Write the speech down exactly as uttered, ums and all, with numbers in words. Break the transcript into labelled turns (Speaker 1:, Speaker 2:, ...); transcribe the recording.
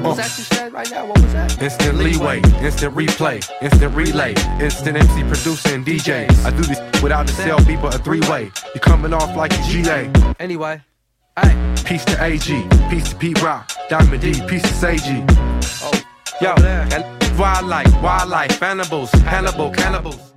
Speaker 1: What's that you said right now? What was that?
Speaker 2: Instant leeway, instant replay, instant relay, instant M C producer and D J. I do this without a cell beeper, a three-way. You coming off like a G A.
Speaker 1: Anyway, hey.
Speaker 2: Peace to A G, peace to Pete Rock, Diamond D, peace to Say G.
Speaker 1: Oh,
Speaker 2: yo, that wildlife, wildlife, animals, Hannibal, cannibals.